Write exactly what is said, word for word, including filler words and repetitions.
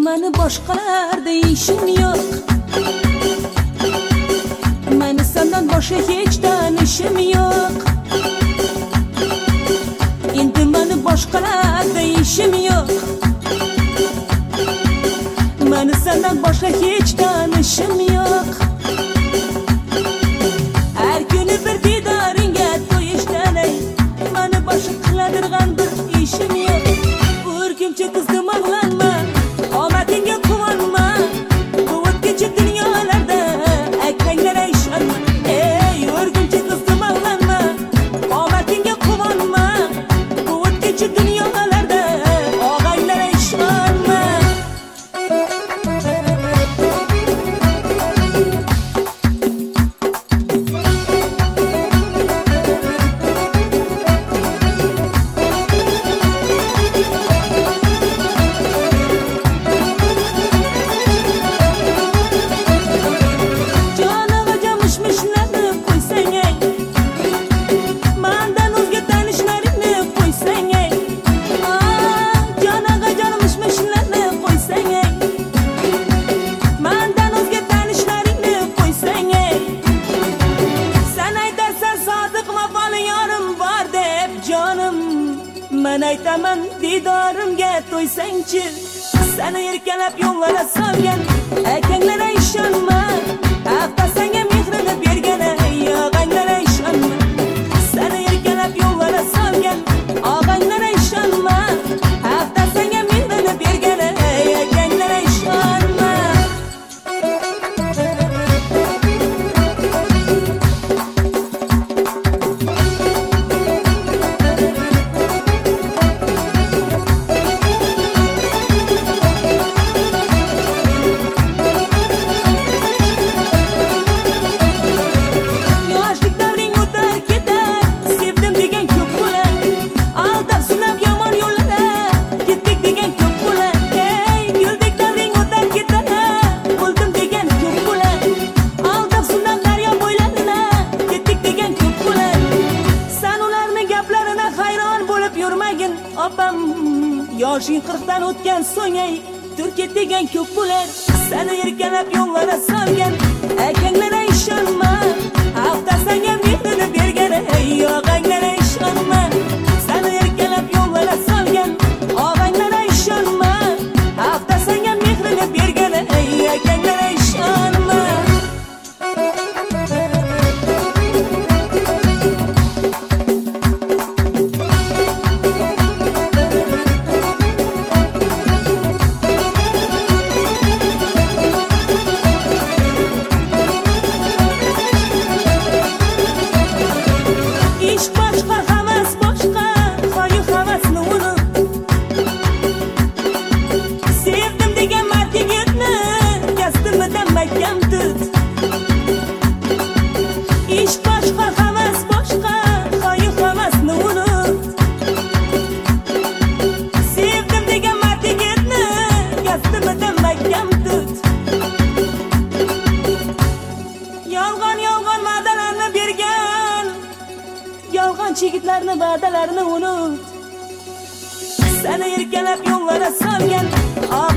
meni boshqalarda ishim yo'q. Meni sendan boshqa hech tanishim yo'q. Endi meni boshqalarda ishim yo'q. Meni sendan boshqa hech tanishim yo'q. Har kuni bir didoringga to'yishdan ey, meni boshqa qiladirgan bir ishim yo'q. O'rgimcha qizdim og'lanma, omadingga quvonma, bu o'tkinchi dunyolarda akanglar ishonma. Ey, o'rgimcha qizdim og'lanma, omadingga quvonma, bu o'tkinchi dunyolarda og'anglar ishonma. Men aytaman didorimga to'ysangchi, seni erkalab yo'llara solgan akanglar ishonma. Hafta senga mehrini bergan og'anglar ishonma. Seni erkalab yo'llara solgan og'anglar ishonma. Hafta senga mehrini bergan akanglar ishonma. Opam yoshing qirqdan o'tgan so'ng ey, turk degan ko'p bo'lar. Seni erkalab yo'llara solgan akanglar ishonma. Hafta senga mehrini bergan ey og'anglar ishonma. Seni erkalab yo'llara solgan og'anglar ishonma. Hafta senga mehrini bergan ey akanglar ishonma. Yigitlarni va'dalarini unut. Seni erkalab yo'llara solgan